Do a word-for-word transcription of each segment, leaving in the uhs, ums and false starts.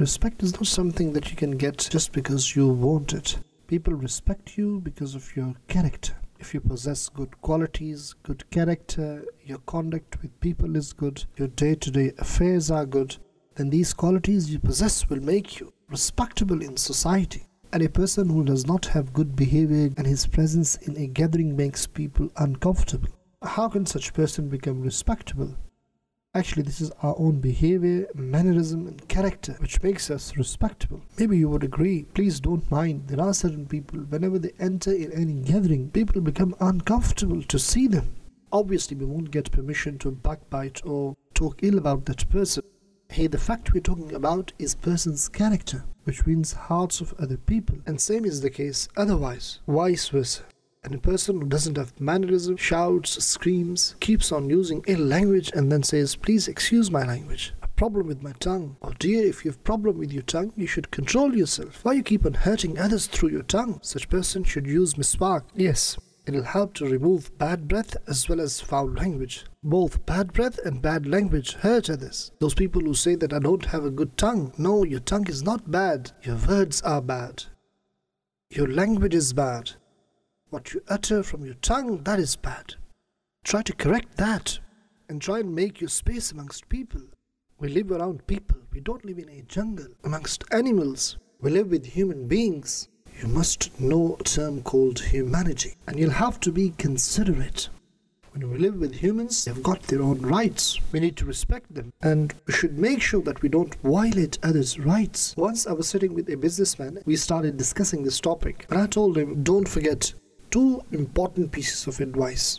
Respect is not something that you can get just because you want it. People respect you because of your character. If you possess good qualities, good character, your conduct with people is good, your day-to-day affairs are good, then these qualities you possess will make you respectable in society. And a person who does not have good behavior and his presence in a gathering makes people uncomfortable, how can such person become respectable? Actually, this is our own behavior, mannerism and character which makes us respectable. Maybe you would agree. Please don't mind. There are certain people, whenever they enter in any gathering, people become uncomfortable to see them. Obviously, we won't get permission to backbite or talk ill about that person. Hey, the fact we're talking about is person's character, which wins hearts of other people. And same is the case otherwise, vice versa. And a person who doesn't have mannerism, shouts, screams, keeps on using ill language and then says, please excuse my language, a problem with my tongue. Oh dear, if you have problem with your tongue, you should control yourself. Why you keep on hurting others through your tongue? Such person should use miswak. Yes, it will help to remove bad breath as well as foul language. Both bad breath and bad language hurt others. Those people who say that I don't have a good tongue. No, your tongue is not bad. Your words are bad. Your language is bad. What you utter from your tongue, that is bad. Try to correct that and try and make your space amongst people. We live around people. We don't live in a jungle amongst animals. We live with human beings. You must know a term called humanity, and you'll have to be considerate. When we live with humans, they've got their own rights. We need to respect them, and we should make sure that we don't violate others' rights. Once I was sitting with a businessman, we started discussing this topic, and I told him, don't forget two important pieces of advice.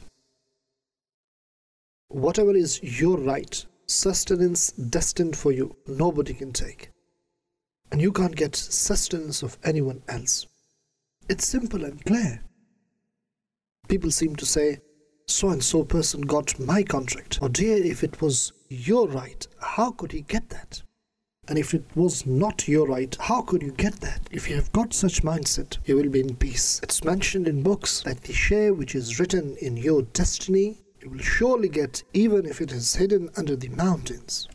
Whatever is your right, sustenance destined for you, nobody can take. And you can't get sustenance of anyone else. It's simple and clear. People seem to say, so and so person got my contract. Oh dear, if it was your right, how could he get that? And if it was not your right, how could you get that? If you have got such mindset, you will be in peace. It's mentioned in books that the share which is written in your destiny, you will surely get even if it is hidden under the mountains.